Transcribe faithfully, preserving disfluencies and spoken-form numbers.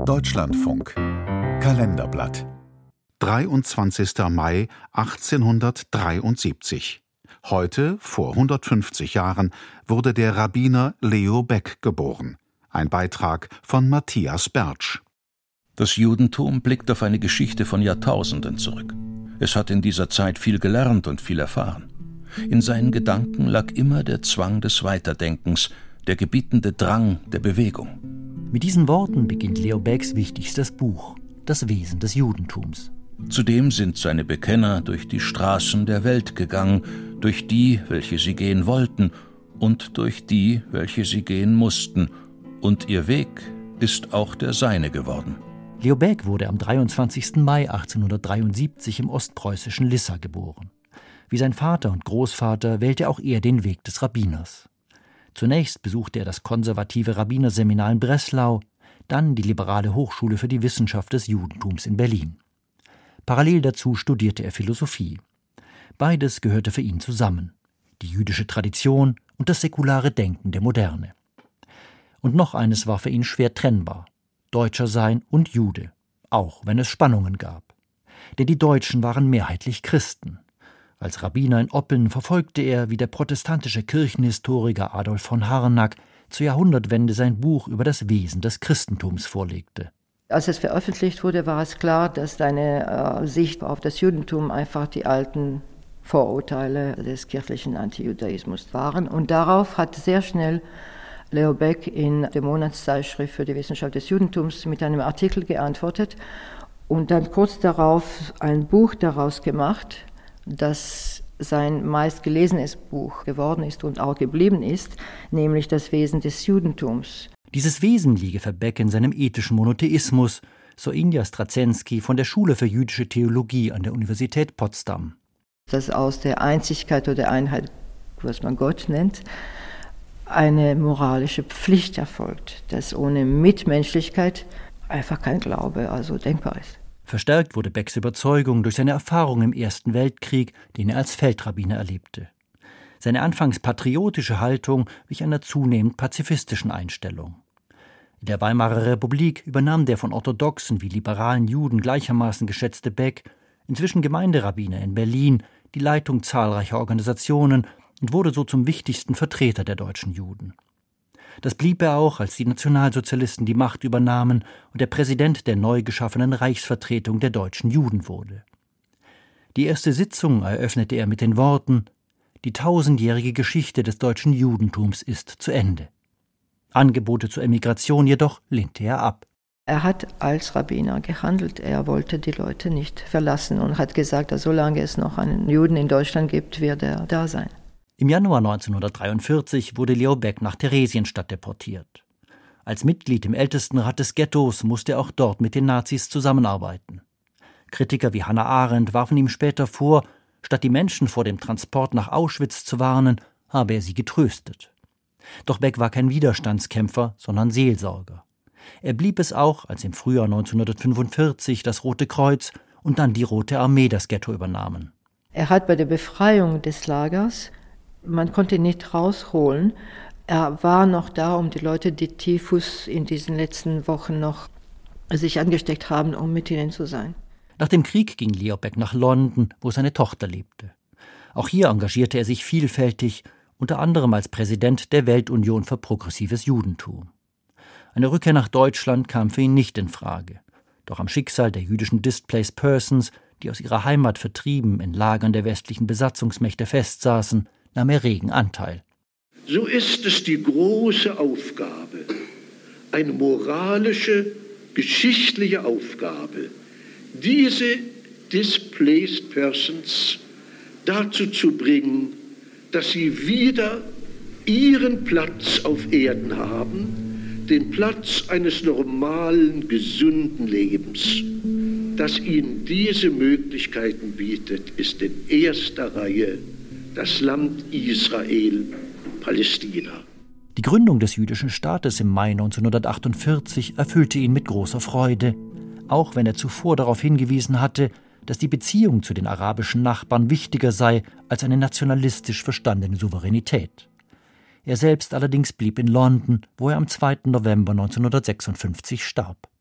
Deutschlandfunk Kalenderblatt dreiundzwanzigster Mai achtzehnhundertdreiundsiebzig. Heute, vor hundertfünfzig Jahren, wurde der Rabbiner Leo Baeck geboren. Ein Beitrag von Matthias Bertsch. Das Judentum blickt auf eine Geschichte von Jahrtausenden zurück. Es hat in dieser Zeit viel gelernt und viel erfahren. In seinen Gedanken lag immer der Zwang des Weiterdenkens, der gebietende Drang der Bewegung. Mit diesen Worten beginnt Leo Baecks wichtigstes Buch, Das Wesen des Judentums. Zudem sind seine Bekenner durch die Straßen der Welt gegangen, durch die, welche sie gehen wollten, und durch die, welche sie gehen mussten. Und ihr Weg ist auch der seine geworden. Leo Baeck wurde am dreiundzwanzigsten Mai achtzehnhundertdreiundsiebzig im ostpreußischen Lissa geboren. Wie sein Vater und Großvater wählte auch er den Weg des Rabbiners. Zunächst besuchte er das konservative Rabbinerseminar in Breslau, dann die liberale Hochschule für die Wissenschaft des Judentums in Berlin. Parallel dazu studierte er Philosophie. Beides gehörte für ihn zusammen: die jüdische Tradition und das säkulare Denken der Moderne. Und noch eines war für ihn schwer trennbar: Deutscher sein und Jude, auch wenn es Spannungen gab. Denn die Deutschen waren mehrheitlich Christen. Als Rabbiner in Oppeln verfolgte er, wie der protestantische Kirchenhistoriker Adolf von Harnack zur Jahrhundertwende sein Buch über das Wesen des Christentums vorlegte. Als es veröffentlicht wurde, war es klar, dass seine äh, Sicht auf das Judentum einfach die alten Vorurteile des kirchlichen Antijudaismus waren. Und darauf hat sehr schnell Leo Baeck in der Monatszeitschrift für die Wissenschaft des Judentums mit einem Artikel geantwortet und dann kurz darauf ein Buch daraus gemacht, das sein meistgelesenes Buch geworden ist und auch geblieben ist, nämlich Das Wesen des Judentums. Dieses Wesen liege für Baeck in seinem ethischen Monotheismus, so Inja Straczynski von der Schule für jüdische Theologie an der Universität Potsdam. Dass aus der Einzigkeit oder Einheit, was man Gott nennt, eine moralische Pflicht erfolgt, dass ohne Mitmenschlichkeit einfach kein Glaube also denkbar ist. Verstärkt wurde Baecks Überzeugung durch seine Erfahrung im Ersten Weltkrieg, den er als Feldrabbiner erlebte. Seine anfangs patriotische Haltung wich einer zunehmend pazifistischen Einstellung. In der Weimarer Republik übernahm der von orthodoxen wie liberalen Juden gleichermaßen geschätzte Baeck, inzwischen Gemeinderabbiner in Berlin, die Leitung zahlreicher Organisationen und wurde so zum wichtigsten Vertreter der deutschen Juden. Das blieb er auch, als die Nationalsozialisten die Macht übernahmen und der Präsident der neu geschaffenen Reichsvertretung der deutschen Juden wurde. Die erste Sitzung eröffnete er mit den Worten: Die tausendjährige Geschichte des deutschen Judentums ist zu Ende. Angebote zur Emigration jedoch lehnte er ab. Er hat als Rabbiner gehandelt. Er wollte die Leute nicht verlassen und hat gesagt, dass solange es noch einen Juden in Deutschland gibt, wird er da sein. Im Januar neunzehnhundertdreiundvierzig wurde Leo Baeck nach Theresienstadt deportiert. Als Mitglied im Ältestenrat des Ghettos musste er auch dort mit den Nazis zusammenarbeiten. Kritiker wie Hannah Arendt warfen ihm später vor, statt die Menschen vor dem Transport nach Auschwitz zu warnen, habe er sie getröstet. Doch Baeck war kein Widerstandskämpfer, sondern Seelsorger. Er blieb es auch, als im Frühjahr neunzehnhundertfünfundvierzig das Rote Kreuz und dann die Rote Armee das Ghetto übernahmen. Er hat bei der Befreiung des Lagers, man konnte ihn nicht rausholen, er war noch da, um die Leute, die Typhus in diesen letzten Wochen noch sich angesteckt haben, um mit ihnen zu sein. Nach dem Krieg ging Leo Baeck nach London, wo seine Tochter lebte. Auch hier engagierte er sich vielfältig, unter anderem als Präsident der Weltunion für progressives Judentum. Eine Rückkehr nach Deutschland kam für ihn nicht in Frage. Doch am Schicksal der jüdischen Displaced Persons, die aus ihrer Heimat vertrieben in Lagern der westlichen Besatzungsmächte festsaßen, nahm er regen Anteil. So ist es die große Aufgabe, eine moralische, geschichtliche Aufgabe, diese Displaced Persons dazu zu bringen, dass sie wieder ihren Platz auf Erden haben, den Platz eines normalen, gesunden Lebens. Dass ihnen diese Möglichkeiten bietet, ist in erster Reihe das Land Israel, Palästina. Die Gründung des jüdischen Staates im Mai neunzehnhundertachtundvierzig erfüllte ihn mit großer Freude, auch wenn er zuvor darauf hingewiesen hatte, dass die Beziehung zu den arabischen Nachbarn wichtiger sei als eine nationalistisch verstandene Souveränität. Er selbst allerdings blieb in London, wo er am zweiten November neunzehnhundertsechsundfünfzig starb.